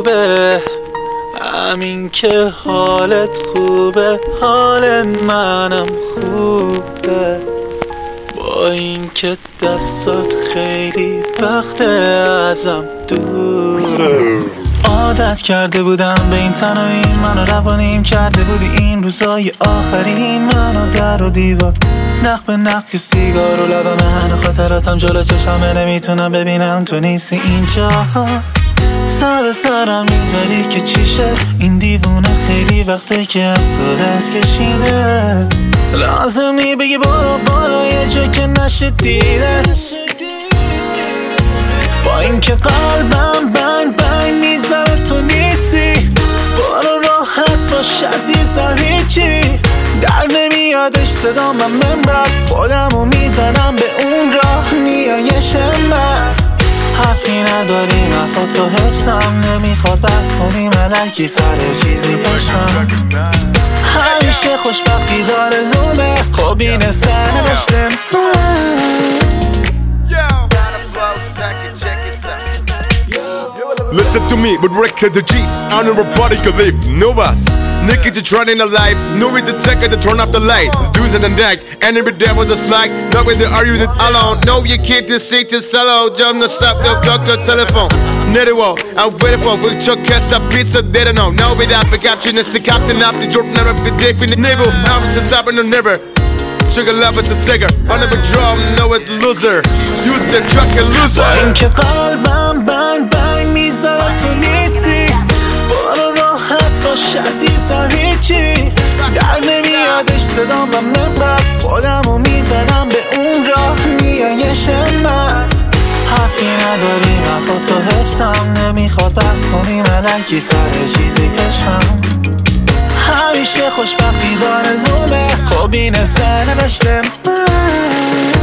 خوبه، همین که حالت خوبه حال منم خوبه، با این که دستات خیلی وقت ازم دوره. عادت کرده بودم به این تنهایی، منو روانیم کرده بودی این روزای آخری، منو در و دیوار نق به نق که سیگار و لبم من و خاطراتم جلو چشمه، نمیتونم ببینم تو نیستی اینجا. سر به سرم میذاری که چیشه این دیوونه، خیلی وقته که از تو دست کشیده، لازم نی بگی برو یه جا که نشه دیده. با اینکه قلبم بنگ میذاره تو نیستی، برو راحت باش عزیزم، هیچی در نمیادش صدام و منبر، خودمو میزنم به اون راه نیای شمت. حرفی نداریم وفا تو حفظم نمیخواد بس کنیم الکی سر چیزی عشقم، همیشه خوشبختی داره زومه، خب این سر نوشتم Listen to me, but record the G's. I know nobody could live, no us. Niggas just running a life, no with the tech to turn off the light. Dudes in the neck, and every day with a slack. Not with the argue with alone. No, you can't just say to sell jump the stop, they'll talk the telephone. Never walk, I'm waiting for with your cash up pizza, they don't know. Now with that, we got you, the captain up the joke, never be deaf in the neighbor. I'm just stopping the never. Sugar love is a cigar, I never drum, no it loser. You said truck and loser. اینکه قلبم بنگ میذاره تو نیستی، برو راحت باش عزیزم، هیچی در نمیادش صدام و منبر، خودمو میزنم به اون راه نیای شمت. حرفی نداریم وفا تو حفظم نمیخواد بس کنیم الکی سر چیزی عشقم، همیشه خوشبختی داره زومه، خب این سر نوشتم